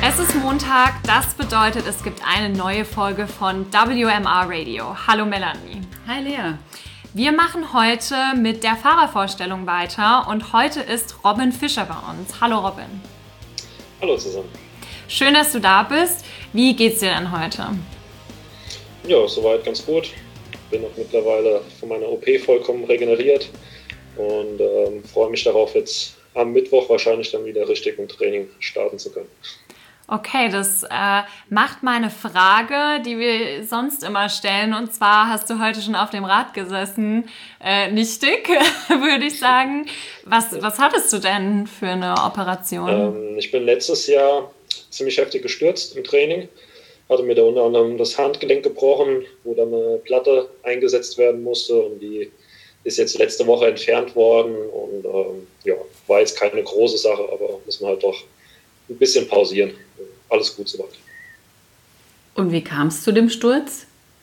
Es ist Montag, das bedeutet, es gibt eine neue Folge von WMR Radio. Hallo Melanie. Hi Lea. Wir machen heute mit der Fahrervorstellung weiter und heute ist Robin Fischer bei uns. Hallo Robin. Hallo zusammen. Schön, dass du da bist. Wie geht's dir denn heute? Ja, soweit ganz gut. Bin auch mittlerweile von meiner OP vollkommen regeneriert und freue mich darauf, jetzt am Mittwoch wahrscheinlich dann wieder richtig im Training starten zu können. Okay, das macht meine Frage, die wir sonst immer stellen. Und zwar hast du heute schon auf dem Rad gesessen. Nichtig, würde ich sagen. Was hattest du denn für eine Operation? Ich bin letztes Jahr ziemlich heftig gestürzt im Training. Hatte mir da unter anderem das Handgelenk gebrochen, wo dann eine Platte eingesetzt werden musste. Und die ist jetzt letzte Woche entfernt worden. Und war jetzt keine große Sache, aber muss man halt doch ein bisschen pausieren. Alles gut soweit. Und wie kam es zu dem Sturz?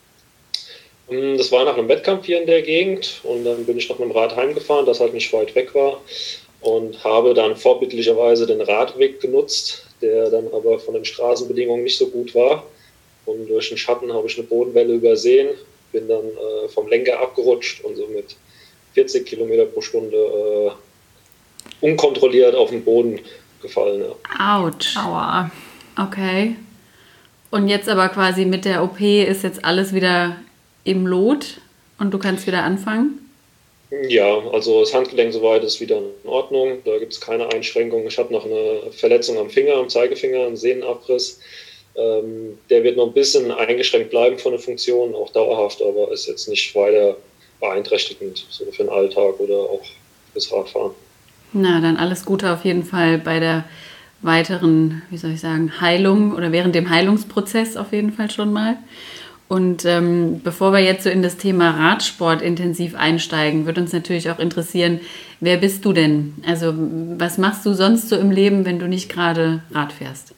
Das war nach einem Wettkampf hier in der Gegend und dann bin ich noch mit dem Rad heimgefahren, das halt nicht weit weg war und habe dann vorbildlicherweise den Radweg genutzt, der dann aber von den Straßenbedingungen nicht so gut war. Und durch den Schatten habe ich eine Bodenwelle übersehen, bin dann vom Lenker abgerutscht und so mit 40 Kilometer pro Stunde unkontrolliert auf den Boden gefallen. Ja. Autsch. Aua. Okay. Und jetzt aber quasi mit der OP ist jetzt alles wieder im Lot und du kannst wieder anfangen? Ja, also das Handgelenk soweit ist wieder in Ordnung. Da gibt es keine Einschränkungen. Ich habe noch eine Verletzung am Finger, am Zeigefinger, einen Sehnenabriss. Der wird noch ein bisschen eingeschränkt bleiben von der Funktion, auch dauerhaft, aber ist jetzt nicht weiter beeinträchtigend, so für den Alltag oder auch fürs Radfahren. Na, dann alles Gute auf jeden Fall bei der weiteren, Heilung oder während dem Heilungsprozess auf jeden Fall schon mal. Und bevor wir jetzt so in das Thema Radsport intensiv einsteigen, würde uns natürlich auch interessieren, wer bist du denn? Also was machst du sonst so im Leben, wenn du nicht gerade Rad fährst?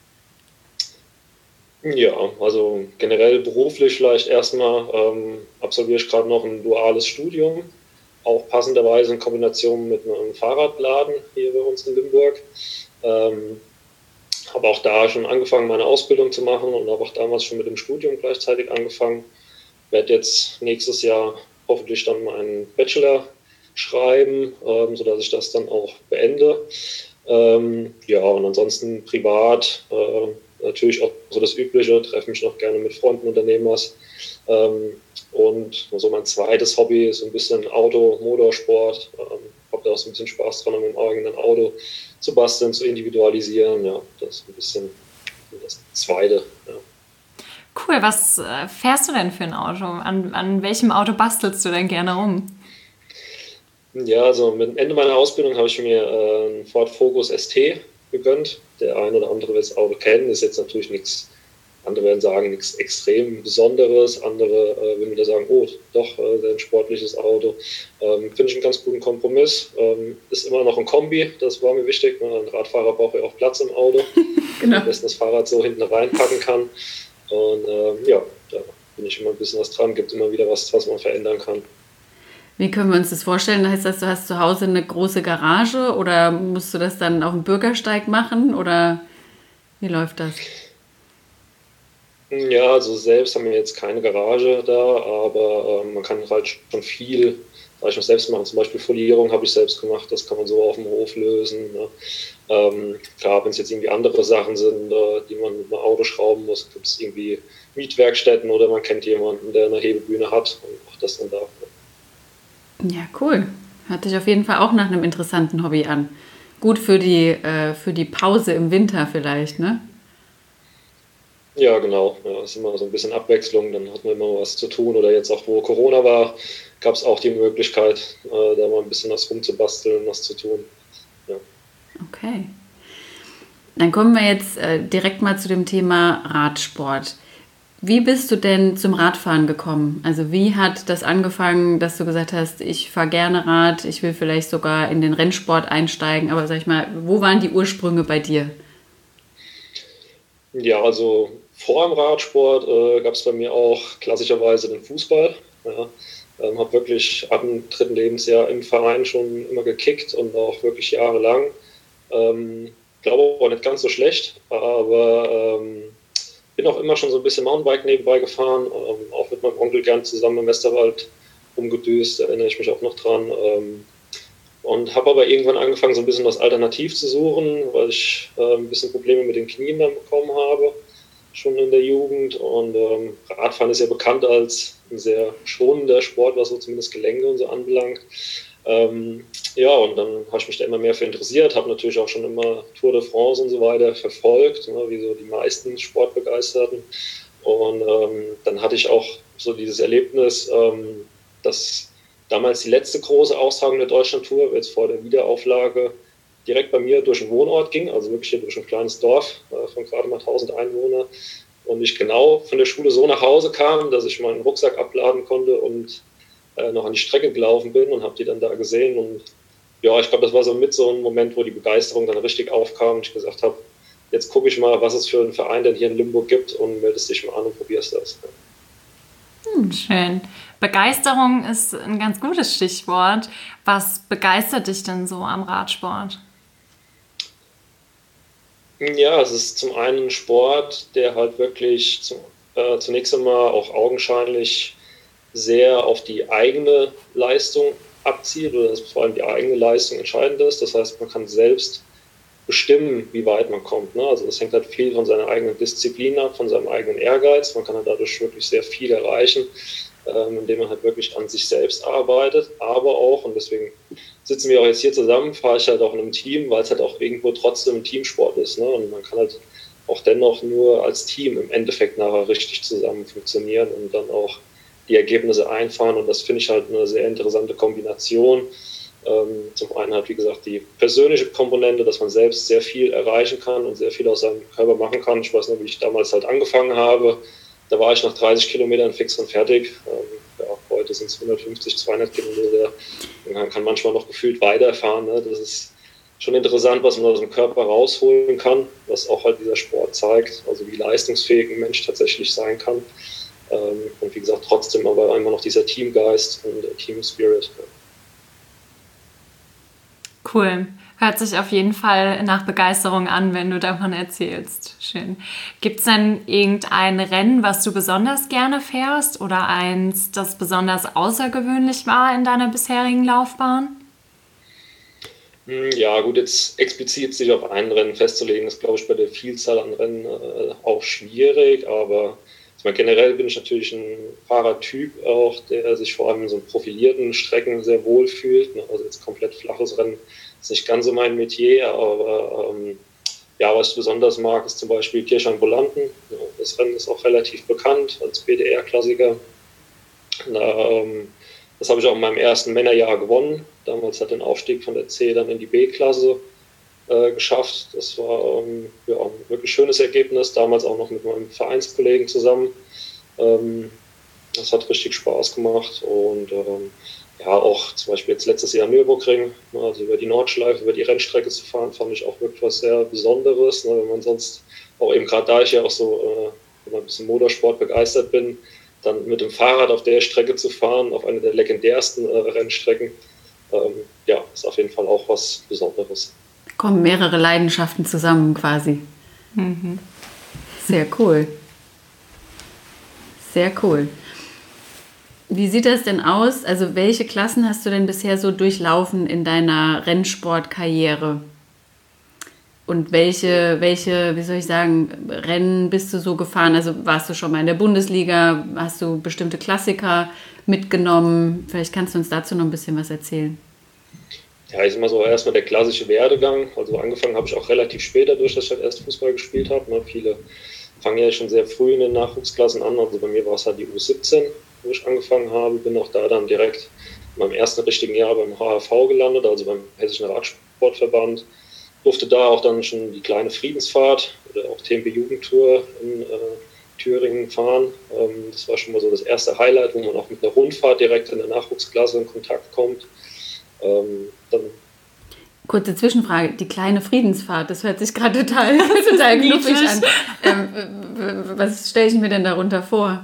Ja, also generell beruflich vielleicht erstmal absolviere ich gerade noch ein duales Studium, auch passenderweise in Kombination mit einem Fahrradladen hier bei uns in Limburg. Habe auch da schon angefangen, meine Ausbildung zu machen und habe auch damals schon mit dem Studium gleichzeitig angefangen. Werde jetzt nächstes Jahr hoffentlich dann meinen Bachelor schreiben, sodass ich das dann auch beende. Und ansonsten privat natürlich auch so das Übliche, treffe mich noch gerne mit Freunden, unternehmen was. Und so mein zweites Hobby ist so ein bisschen Motorsport. Habe da auch so ein bisschen Spaß dran, mit dem eigenen Auto zu basteln, zu individualisieren. Ja, das ist ein bisschen das Zweite. Ja. Cool, was fährst du denn für ein Auto? An welchem Auto bastelst du denn gerne rum? Ja, also mit dem Ende meiner Ausbildung habe ich mir einen Ford Focus ST gegönnt. Der eine oder andere wird das Auto kennen, ist jetzt natürlich nichts. Andere werden sagen, nichts extrem Besonderes. Andere würden wieder sagen, oh, doch, ein sportliches Auto. Finde ich einen ganz guten Kompromiss. Ist immer noch ein Kombi, das war mir wichtig. Ein Radfahrer braucht ja auch Platz im Auto. Genau. Am besten das Fahrrad so hinten reinpacken kann. Und da bin ich immer ein bisschen was dran. Gibt immer wieder was man verändern kann. Wie können wir uns das vorstellen? Heißt das, du hast zu Hause eine große Garage oder musst du das dann auf dem Bürgersteig machen? Oder wie läuft das? Ja, also selbst haben wir jetzt keine Garage da, aber man kann halt schon viel, sag ich mal, selbst machen. Zum Beispiel Folierung habe ich selbst gemacht, das kann man so auf dem Hof lösen. Ne? Klar, wenn es jetzt irgendwie andere Sachen sind, die man mit einem Auto schrauben muss, gibt es irgendwie Mietwerkstätten oder man kennt jemanden, der eine Hebebühne hat und macht das dann da. Ne? Ja, cool. Hört sich auf jeden Fall auch nach einem interessanten Hobby an. Gut für die Pause im Winter vielleicht, ne? Ja, genau. Ja, ist immer so ein bisschen Abwechslung, dann hat man immer was zu tun. Oder jetzt auch, wo Corona war, gab es auch die Möglichkeit, da mal ein bisschen was rumzubasteln, was zu tun. Ja. Okay. Dann kommen wir jetzt direkt mal zu dem Thema Radsport. Wie bist du denn zum Radfahren gekommen? Also wie hat das angefangen, dass du gesagt hast, ich fahre gerne Rad, ich will vielleicht sogar in den Rennsport einsteigen, aber sag ich mal, wo waren die Ursprünge bei dir? Ja, also vor dem Radsport gab es bei mir auch klassischerweise den Fußball. Ja. Habe wirklich ab dem 3. Lebensjahr im Verein schon immer gekickt und auch wirklich jahrelang. glaube auch nicht ganz so schlecht, aber bin auch immer schon so ein bisschen Mountainbike nebenbei gefahren, auch mit meinem Onkel gern zusammen im Westerwald rumgedüst, da erinnere ich mich auch noch dran. Und habe aber irgendwann angefangen, so ein bisschen was alternativ zu suchen, weil ich ein bisschen Probleme mit den Knien dann bekommen habe, schon in der Jugend. Und Radfahren ist ja bekannt als ein sehr schonender Sport, was so zumindest Gelenke und so anbelangt. Ja, und dann habe ich mich da immer mehr für interessiert, habe natürlich auch schon immer Tour de France und so weiter verfolgt, ne, wie so die meisten Sportbegeisterten. Und dann hatte ich auch so dieses Erlebnis, dass damals die letzte große Austragung der Deutschlandtour, jetzt vor der Wiederauflage, direkt bei mir durch den Wohnort ging, also wirklich hier durch ein kleines Dorf von gerade mal 1000 Einwohnern. Und ich genau von der Schule so nach Hause kam, dass ich meinen Rucksack abladen konnte und noch an die Strecke gelaufen bin und habe die dann da gesehen. Und ja, ich glaube, das war so mit so ein Moment, wo die Begeisterung dann richtig aufkam und ich gesagt habe, jetzt gucke ich mal, was es für einen Verein denn hier in Limburg gibt und meldest dich mal an und probierst das. Schön. Begeisterung ist ein ganz gutes Stichwort. Was begeistert dich denn so am Radsport? Ja, es ist zum einen ein Sport, der halt wirklich zunächst einmal auch augenscheinlich sehr auf die eigene Leistung abzielt oder dass vor allem die eigene Leistung entscheidend ist. Das heißt, man kann selbst bestimmen, wie weit man kommt. Ne? Also das hängt halt viel von seiner eigenen Disziplin ab, von seinem eigenen Ehrgeiz. Man kann halt dadurch wirklich sehr viel erreichen, indem man halt wirklich an sich selbst arbeitet. Aber auch, und deswegen sitzen wir auch jetzt hier zusammen, fahre ich halt auch in einem Team, weil es halt auch irgendwo trotzdem ein Teamsport ist. Ne? Und man kann halt auch dennoch nur als Team im Endeffekt nachher richtig zusammen funktionieren und dann auch die Ergebnisse einfahren. Und das finde ich halt eine sehr interessante Kombination. Zum einen halt, wie gesagt, die persönliche Komponente, dass man selbst sehr viel erreichen kann und sehr viel aus seinem Körper machen kann. Ich weiß noch, wie ich damals halt angefangen habe. Da war ich nach 30 Kilometern fix und fertig. Ja, heute sind es 150, 200 Kilometer. Man kann manchmal noch gefühlt weiterfahren. Ne? Das ist schon interessant, was man aus dem Körper rausholen kann, was auch halt dieser Sport zeigt, also wie leistungsfähig ein Mensch tatsächlich sein kann. Und wie gesagt, trotzdem aber immer noch dieser Teamgeist und der Team-Spirit. Cool. Hört sich auf jeden Fall nach Begeisterung an, wenn du davon erzählst. Schön. Gibt es denn irgendein Rennen, was du besonders gerne fährst oder eins, das besonders außergewöhnlich war in deiner bisherigen Laufbahn? Ja, gut, jetzt explizit sich auf ein Rennen festzulegen, ist, glaube ich, bei der Vielzahl an Rennen auch schwierig, aber ich meine, generell bin ich natürlich ein Fahrertyp auch, der sich vor allem in so profilierten Strecken sehr wohl fühlt. Also jetzt komplett flaches Rennen ist nicht ganz so mein Metier, aber ja, was ich besonders mag, ist zum Beispiel Kirchheim-Bolanden. Ja, das Rennen ist auch relativ bekannt als BDR-Klassiker. Das habe ich auch in meinem ersten Männerjahr gewonnen. Damals hat den Aufstieg von der C dann in die B-Klasse geschafft. Das war ja, ein wirklich schönes Ergebnis, damals auch noch mit meinem Vereinskollegen zusammen. Das hat richtig Spaß gemacht und ja, auch zum Beispiel jetzt letztes Jahr Nürburgring, also über die Nordschleife, über die Rennstrecke zu fahren, fand ich auch wirklich was sehr Besonderes, ne, wenn man sonst, auch eben gerade da ich ja auch so ein bisschen Motorsport begeistert bin, dann mit dem Fahrrad auf der Strecke zu fahren, auf eine der legendärsten Rennstrecken, ja, ist auf jeden Fall auch was Besonderes. Kommen mehrere Leidenschaften zusammen quasi. Mhm. Sehr cool. Sehr cool. Wie sieht das denn aus? Also welche Klassen hast du denn bisher so durchlaufen in deiner Rennsportkarriere? Und welche, wie soll ich sagen, Rennen bist du so gefahren? Also warst du schon mal in der Bundesliga? Hast du bestimmte Klassiker mitgenommen? Vielleicht kannst du uns dazu noch ein bisschen was erzählen. Ja, ich sag mal so, erstmal der klassische Werdegang. Also angefangen habe ich auch relativ spät dadurch, dass ich halt erst Fußball gespielt habe. Ne? Viele fangen ja schon sehr früh in den Nachwuchsklassen an. Also bei mir war es halt die U17, wo ich angefangen habe. Bin auch da dann direkt in meinem erersten richtigen Jahr beim HRV gelandet, also beim Hessischen Radsportverband. Durfte da auch dann schon die kleine Friedensfahrt oder auch TMB Jugendtour in Thüringen fahren. Das war schon mal so das erste Highlight, wo man auch mit einer Rundfahrt direkt in der Nachwuchsklasse in Kontakt kommt. Dann kurze Zwischenfrage, die kleine Friedensfahrt, das hört sich gerade total knuffig an. Was stelle ich mir denn darunter vor?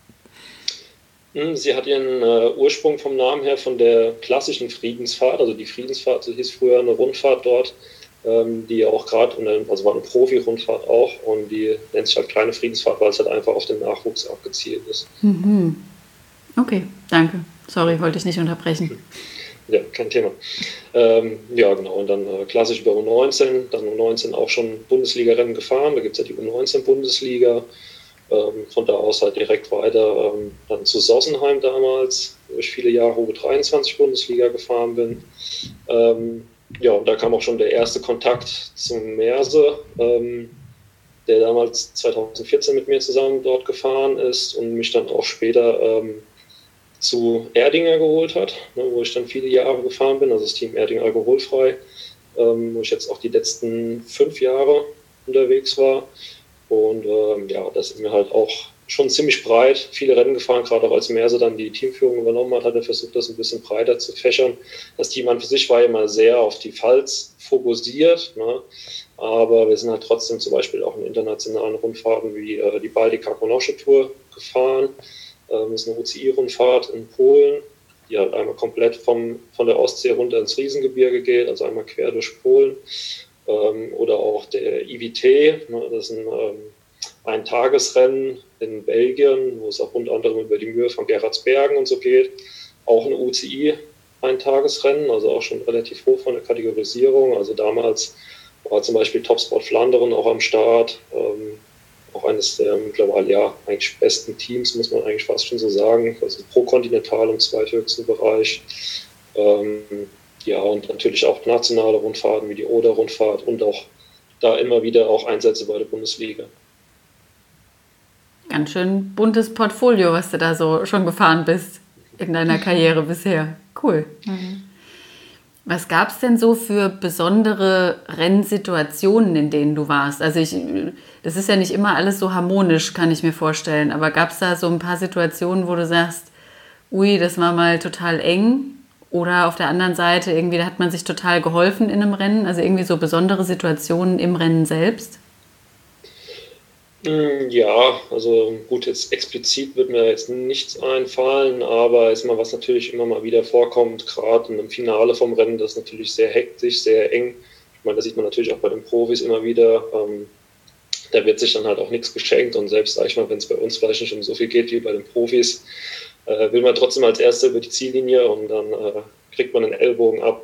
Sie hat ihren Ursprung vom Namen her von der klassischen Friedensfahrt, also die Friedensfahrt, so hieß früher eine Rundfahrt dort, die auch gerade, also war eine Profi-Rundfahrt auch, und die nennt sich halt kleine Friedensfahrt, weil es halt einfach auf den Nachwuchs abgezielt ist. Okay, danke. Sorry, wollte ich nicht unterbrechen. Ja, kein Thema. Ja, genau. Und dann klassisch über U19, dann U19 auch schon Bundesliga-Rennen gefahren. Da gibt es ja die U19-Bundesliga. Von da aus halt direkt weiter dann zu Sossenheim damals, wo ich viele Jahre U23-Bundesliga gefahren bin. Ja, und da kam auch schon der erste Kontakt zum Merse, der damals 2014 mit mir zusammen dort gefahren ist und mich dann auch später zu Erdinger geholt hat, ne, wo ich dann viele Jahre gefahren bin, also das Team Erdinger alkoholfrei, wo ich jetzt auch die letzten 5 Jahre unterwegs war. Und ja, das ist mir halt auch schon ziemlich breit, viele Rennen gefahren, gerade auch als Merse dann die Teamführung übernommen hat er versucht, das ein bisschen breiter zu fächern. Das Team an für sich war immer sehr auf die Pfalz fokussiert, ne? Aber wir sind halt trotzdem zum Beispiel auch in internationalen Rundfahrten wie die Baltica Konosche Tour gefahren. Das ist eine UCI-Rundfahrt in Polen, die halt einmal komplett von der Ostsee runter ins Riesengebirge geht, also einmal quer durch Polen. Oder auch der IWT, ne, das ist ein Tagesrennen in Belgien, wo es auch unter anderem über die Mühe von Gerardsbergen und so geht. Auch ein UCI, ein Tagesrennen, also auch schon relativ hoch von der Kategorisierung. Also damals war zum Beispiel Topsport Flandern auch am Start. Auch eines der mittlerweile ja eigentlich besten Teams, muss man eigentlich fast schon so sagen. Also pro Kontinental im zweithöchsten Bereich. Ja, und natürlich auch nationale Rundfahrten wie die Oder-Rundfahrt und auch da immer wieder auch Einsätze bei der Bundesliga. Ganz schön buntes Portfolio, was du da so schon gefahren bist in deiner Karriere bisher. Cool. Was gab es denn so für besondere Rennsituationen, in denen du warst? Also das ist ja nicht immer alles so harmonisch, kann ich mir vorstellen. Aber gab es da so ein paar Situationen, wo du sagst, ui, das war mal total eng? Oder auf der anderen Seite, irgendwie, da hat man sich total geholfen in einem Rennen? Also irgendwie so besondere Situationen im Rennen selbst? Ja, also gut, jetzt explizit wird mir jetzt nichts einfallen, aber ist mal was natürlich immer mal wieder vorkommt, gerade in einem Finale vom Rennen, das ist natürlich sehr hektisch, sehr eng. Ich meine, das sieht man natürlich auch bei den Profis immer wieder. Da wird sich dann halt auch nichts geschenkt und selbst, sag ich mal, wenn es bei uns vielleicht nicht um so viel geht wie bei den Profis, will man trotzdem als Erster über die Ziellinie und dann kriegt man einen Ellbogen ab,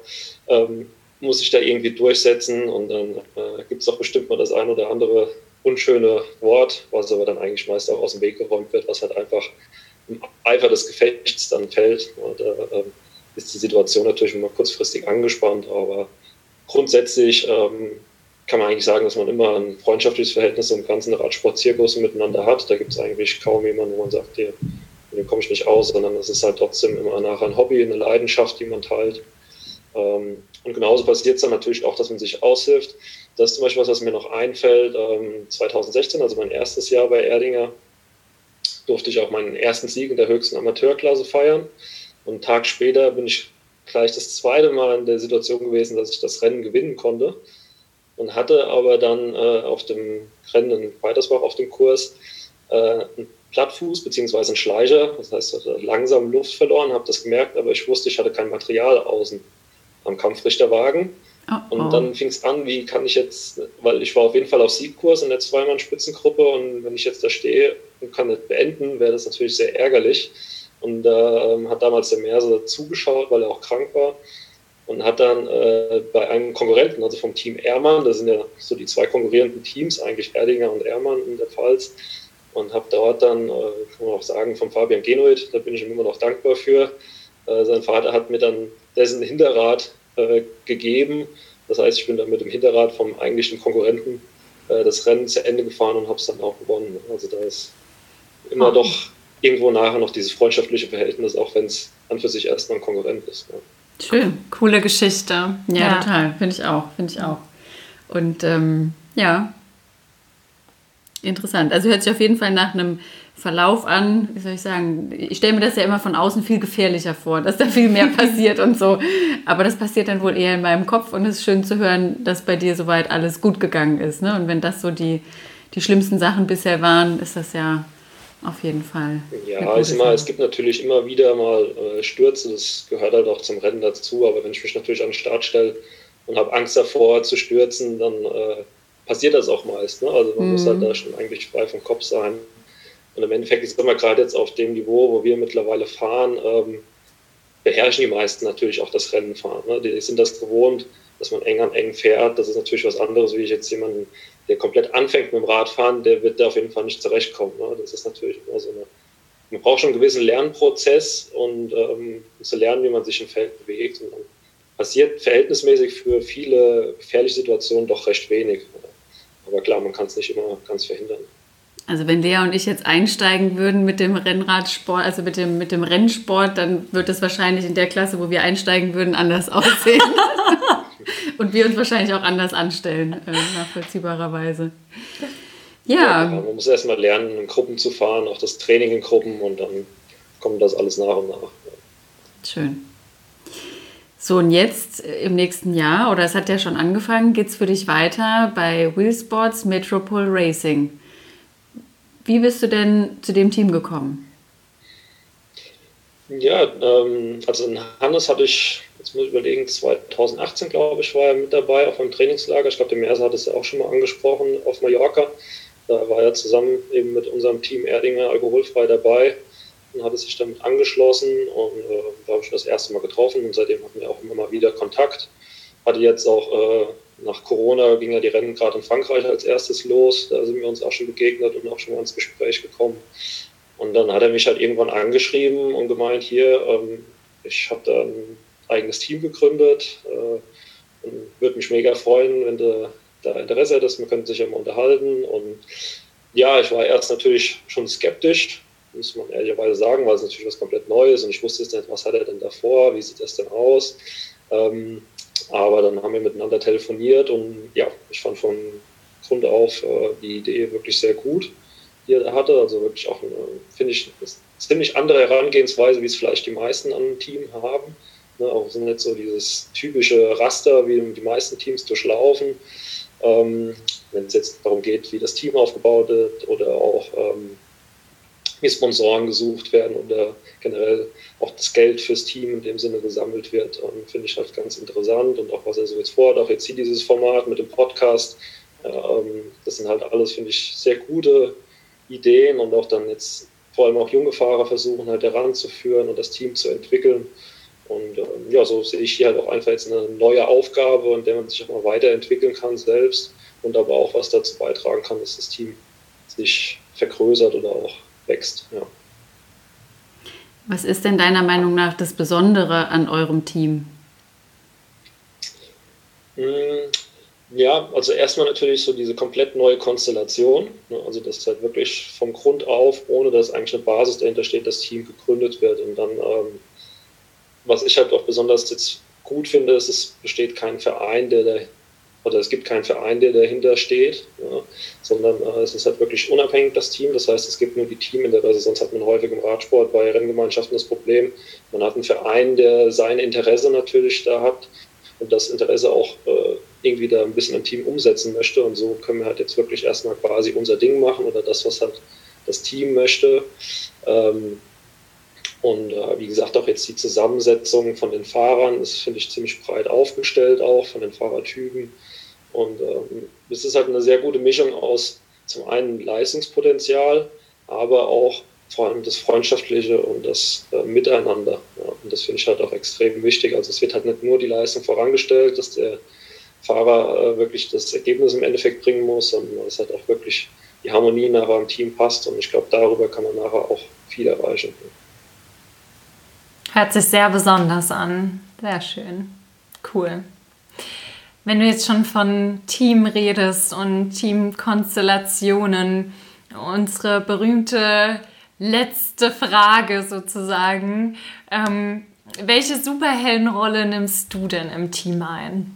muss sich da irgendwie durchsetzen und dann gibt es doch bestimmt mal das ein oder andere unschöne Wort, was aber dann eigentlich meist auch aus dem Weg geräumt wird, was halt einfach im Eifer des Gefechts dann fällt. Und da ist die Situation natürlich immer kurzfristig angespannt, aber grundsätzlich kann man eigentlich sagen, dass man immer ein freundschaftliches Verhältnis im ganzen Radsportzirkus miteinander hat. Da gibt es eigentlich kaum jemanden, wo man sagt, hier, mit dem komme ich nicht aus, sondern es ist halt trotzdem immer nachher ein Hobby, eine Leidenschaft, die man teilt. Und genauso passiert es dann natürlich auch, dass man sich aushilft. Das ist zum Beispiel was mir noch einfällt. 2016, also mein erstes Jahr bei Erdinger, durfte ich auch meinen ersten Sieg in der höchsten Amateurklasse feiern. Und einen Tag später bin ich gleich das zweite Mal in der Situation gewesen, dass ich das Rennen gewinnen konnte. Und hatte aber dann auf dem Rennen in Weitersbach auf dem Kurs einen Plattfuß bzw. einen Schleicher. Das heißt, ich hatte langsam Luft verloren, habe das gemerkt, aber ich wusste, ich hatte kein Material außen am Kampfrichterwagen. Und dann fing es an, wie kann ich jetzt, weil ich war auf jeden Fall auf Siegkurs in der Zweimann-Spitzengruppe und wenn ich jetzt da stehe und kann das beenden, wäre das natürlich sehr ärgerlich. Und da hat damals der Merse zugeschaut, weil er auch krank war und hat dann bei einem Konkurrenten, also vom Team Ehrmann, das sind ja so die zwei konkurrierenden Teams, eigentlich Erdinger und Ehrmann in der Pfalz, und habe dort dann, kann man auch sagen, vom Fabian Genoid, da bin ich ihm immer noch dankbar für, sein Vater hat mir dann dessen Hinterrad gegeben. Das heißt, ich bin dann mit dem Hinterrad vom eigentlichen Konkurrenten das Rennen zu Ende gefahren und habe es dann auch gewonnen. Also da ist immer doch irgendwo nachher noch dieses freundschaftliche Verhältnis, auch wenn es an für sich erstmal ein Konkurrent ist. Ja. Schön, coole Geschichte. Ja, total. Finde ich auch. Und ja, interessant. Also hört sich auf jeden Fall nach einem Verlauf an, wie soll ich sagen, ich stelle mir das ja immer von außen viel gefährlicher vor, dass da viel mehr passiert und so. Aber das passiert dann wohl eher in meinem Kopf und es ist schön zu hören, dass bei dir soweit alles gut gegangen ist. Ne? Und wenn das so die schlimmsten Sachen bisher waren, ist das ja auf jeden Fall. Ja, es gibt natürlich immer wieder mal Stürze, das gehört halt auch zum Rennen dazu, aber wenn ich mich natürlich an den Start stelle, und habe Angst davor zu stürzen, dann passiert das auch meist. Ne? Also man muss halt da schon eigentlich frei vom Kopf sein. Und im Endeffekt ist es immer gerade jetzt auf dem Niveau, wo wir mittlerweile fahren, beherrschen die meisten natürlich auch das Rennen fahren. Ne? Die sind das gewohnt, dass man eng an eng fährt. Das ist natürlich was anderes, wie ich jetzt jemanden, der komplett anfängt mit dem Radfahren, der wird da auf jeden Fall nicht zurechtkommen. Ne? Das ist natürlich immer so man braucht schon einen gewissen Lernprozess und zu lernen, wie man sich im Feld bewegt. Und dann passiert verhältnismäßig für viele gefährliche Situationen doch recht wenig. Aber klar, man kann es nicht immer ganz verhindern. Also wenn Lea und ich jetzt einsteigen würden mit dem Rennradsport, also mit dem Rennsport, dann wird es wahrscheinlich in der Klasse, wo wir einsteigen würden, anders aussehen. Und wir uns wahrscheinlich auch anders anstellen, nachvollziehbarerweise. Ja. Man muss erstmal lernen, in Gruppen zu fahren, auch das Training in Gruppen und dann kommt das alles nach und nach. Schön. So, und jetzt im nächsten Jahr, oder es hat ja schon angefangen, geht es für dich weiter bei Wheelsports Metropole Racing. Wie bist du denn zu dem Team gekommen? Ja, also in Hannes hatte ich, jetzt muss ich überlegen, 2018 glaube ich, war er mit dabei auf einem Trainingslager. Ich glaube, der Merse hat es ja auch schon mal angesprochen, auf Mallorca. Da war er zusammen eben mit unserem Team Erdinger alkoholfrei dabei und hatte sich damit angeschlossen und da habe ich das erste Mal getroffen und seitdem hatten wir auch immer mal wieder Kontakt. Hatte jetzt auch nach Corona ging ja die Rennen gerade in Frankreich als erstes los, da sind wir uns auch schon begegnet und auch schon mal ins Gespräch gekommen. Und dann hat er mich halt irgendwann angeschrieben und gemeint, hier, ich habe da ein eigenes Team gegründet und würde mich mega freuen, wenn du da Interesse hättest, wir könnten sich ja mal unterhalten. Und ja, ich war erst natürlich schon skeptisch, muss man ehrlicherweise sagen, weil es natürlich was komplett Neues und ich wusste jetzt nicht, was hat er denn davor, wie sieht das denn aus. Aber dann haben wir miteinander telefoniert und ja, ich fand von Grund auf die Idee wirklich sehr gut, die er da hatte. Also wirklich auch, finde ich, eine ziemlich andere Herangehensweise, wie es vielleicht die meisten an einem Team haben. Ne, auch so nicht so dieses typische Raster, wie die meisten Teams durchlaufen. Wenn es jetzt darum geht, wie das Team aufgebaut wird oder auch wie Sponsoren gesucht werden oder generell auch das Geld fürs Team in dem Sinne gesammelt wird, finde ich halt ganz interessant und auch was er so jetzt vorhat, auch jetzt hier dieses Format mit dem Podcast, das sind halt alles, finde ich, sehr gute Ideen und auch dann jetzt vor allem auch junge Fahrer versuchen halt heranzuführen und das Team zu entwickeln. Und ja, so sehe ich hier halt auch einfach jetzt eine neue Aufgabe, in der man sich auch mal weiterentwickeln kann selbst und aber auch was dazu beitragen kann, dass das Team sich vergrößert oder auch wächst. Ja. Was ist denn deiner Meinung nach das Besondere an eurem Team? Ja, also erstmal natürlich so diese komplett neue Konstellation, ne, also dass halt wirklich vom Grund auf, ohne dass eigentlich eine Basis dahinter steht, das Team gegründet wird und dann was ich halt auch besonders jetzt gut finde, ist, es besteht kein Verein, es gibt keinen Verein, der dahinter steht, ja, sondern es ist halt wirklich unabhängig, das Team. Das heißt, es gibt nur die Teaminteresse, sonst hat man häufig im Radsport bei Renngemeinschaften das Problem, man hat einen Verein, der sein Interesse natürlich da hat und das Interesse auch irgendwie da ein bisschen im Team umsetzen möchte. Und so können wir halt jetzt wirklich erstmal quasi unser Ding machen oder das, was halt das Team möchte. Und wie gesagt, auch jetzt die Zusammensetzung von den Fahrern ist, finde ich, ziemlich breit aufgestellt, auch von den Fahrertypen. Und es ist halt eine sehr gute Mischung aus zum einen Leistungspotenzial, aber auch vor allem das Freundschaftliche und das Miteinander. Ja, und das finde ich halt auch extrem wichtig. Also es wird halt nicht nur die Leistung vorangestellt, dass der Fahrer wirklich das Ergebnis im Endeffekt bringen muss, sondern dass halt auch wirklich die Harmonie nachher im Team passt. Und ich glaube, darüber kann man nachher auch viel erreichen. Hört sich sehr besonders an. Sehr schön. Cool. Wenn du jetzt schon von Team redest und Teamkonstellationen, unsere berühmte letzte Frage sozusagen. Welche Superheldenrolle nimmst du denn im Team ein?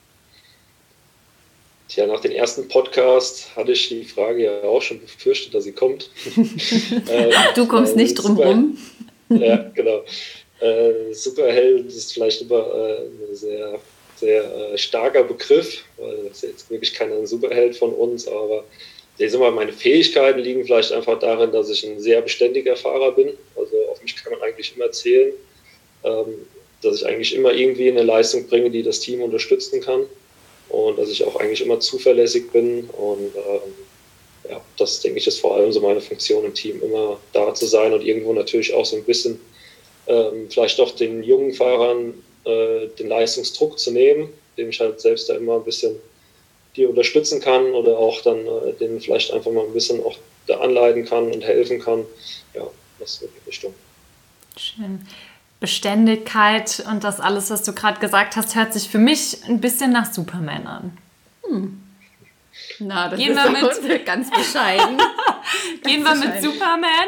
Tja, nach dem ersten Podcast hatte ich die Frage ja auch schon befürchtet, dass sie kommt. Du kommst nicht drum rum. Ja, genau. Superheld ist vielleicht immer ein sehr, sehr starker Begriff, weil das ist jetzt wirklich kein Superheld von uns, aber meine Fähigkeiten liegen vielleicht einfach darin, dass ich ein sehr beständiger Fahrer bin. Also auf mich kann man eigentlich immer zählen. dass ich eigentlich immer irgendwie eine Leistung bringe, die das Team unterstützen kann und dass ich auch eigentlich immer zuverlässig bin und ja, das denke ich ist vor allem so meine Funktion im Team, immer da zu sein und irgendwo natürlich auch so ein bisschen vielleicht doch den jungen Fahrern den Leistungsdruck zu nehmen, dem ich halt selbst da immer ein bisschen die unterstützen kann oder auch dann denen vielleicht einfach mal ein bisschen auch da anleiten kann und helfen kann. Ja, das ist die Richtung. Schön. Beständigkeit und das alles, was du gerade gesagt hast, hört sich für mich ein bisschen nach Superman an. Na, das Gehen ist wir ganz bescheiden. Gehen wir mit Superman?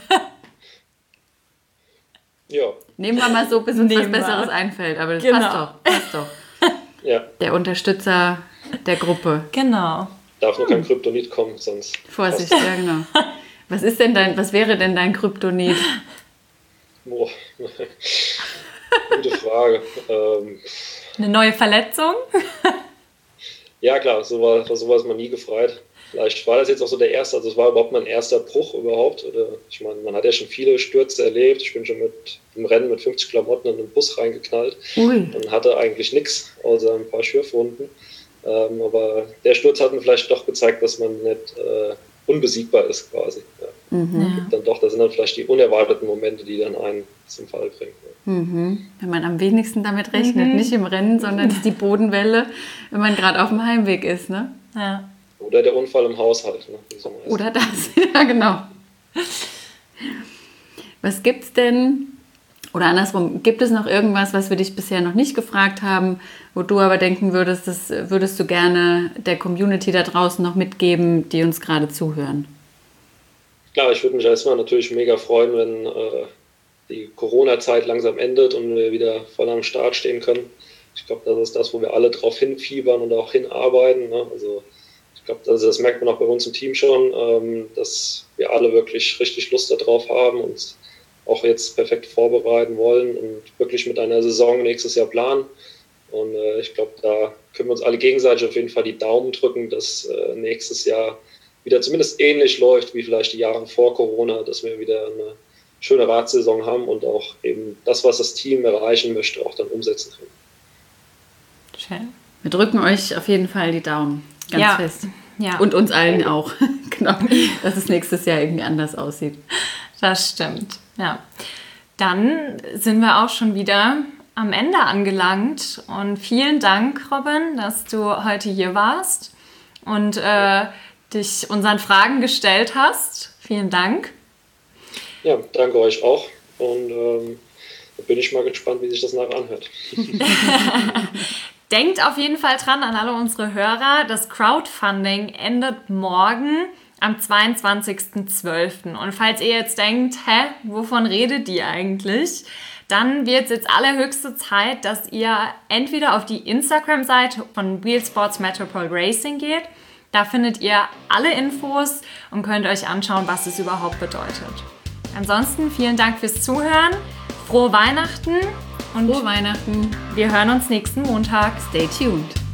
Ja. Nehmen wir mal so, bis uns was Besseres einfällt. Aber das passt doch. Ja. Der Unterstützer der Gruppe. Genau. Darf nur kein Kryptonit kommen, sonst... Vorsicht, ja genau. Was wäre denn dein Kryptonit? Boah, gute Frage. Eine neue Verletzung? Ja klar, sowas mal nie gefreut. Vielleicht war das jetzt auch so der erste, also es war überhaupt mein erster Bruch überhaupt. Oder, ich meine, man hat ja schon viele Stürze erlebt. Ich bin schon im Rennen mit 50 Klamotten in den Bus reingeknallt und hatte eigentlich nichts, außer ein paar Schürfwunden. Aber der Sturz hat mir vielleicht doch gezeigt, dass man nicht unbesiegbar ist quasi. Ja. Das sind dann vielleicht die unerwarteten Momente, die dann einen zum Fall bringen. Ja. Wenn man am wenigsten damit rechnet, nicht im Rennen, sondern ist die Bodenwelle, wenn man gerade auf dem Heimweg ist. Ne? Ja. Oder der Unfall im Haushalt. Ne? Oder das, ja genau. Was gibt's denn, oder andersrum, gibt es noch irgendwas, was wir dich bisher noch nicht gefragt haben, wo du aber denken würdest, das würdest du gerne der Community da draußen noch mitgeben, die uns gerade zuhören? Klar, ich würde mich erstmal natürlich mega freuen, wenn die Corona-Zeit langsam endet und wir wieder voll am Start stehen können. Ich glaube, das ist das, wo wir alle drauf hinfiebern und auch hinarbeiten. Ne? Also ich glaube, das merkt man auch bei uns im Team schon, dass wir alle wirklich richtig Lust darauf haben und auch jetzt perfekt vorbereiten wollen und wirklich mit einer Saison nächstes Jahr planen. Und ich glaube, da können wir uns alle gegenseitig auf jeden Fall die Daumen drücken, dass nächstes Jahr wieder zumindest ähnlich läuft wie vielleicht die Jahre vor Corona, dass wir wieder eine schöne Radsaison haben und auch eben das, was das Team erreichen möchte, auch dann umsetzen können. Schön. Wir drücken euch auf jeden Fall die Daumen. Ganz fest. Ja. Und uns allen auch. Genau. Dass es nächstes Jahr irgendwie anders aussieht. Das stimmt. Ja. Dann sind wir auch schon wieder am Ende angelangt. Und vielen Dank, Robin, dass du heute hier warst und dich unseren Fragen gestellt hast. Vielen Dank. Ja, danke euch auch. Und da bin ich mal gespannt, wie sich das nachher anhört. Denkt auf jeden Fall dran an alle unsere Hörer. Das Crowdfunding endet morgen am 22.12. Und falls ihr jetzt denkt, wovon redet die eigentlich? Dann wird es jetzt allerhöchste Zeit, dass ihr entweder auf die Instagram-Seite von Wheel Sports Metropole Racing geht. Da findet ihr alle Infos und könnt euch anschauen, was es überhaupt bedeutet. Ansonsten vielen Dank fürs Zuhören. Frohe Weihnachten. Und Frohe Weihnachten. Wir hören uns nächsten Montag. Stay tuned.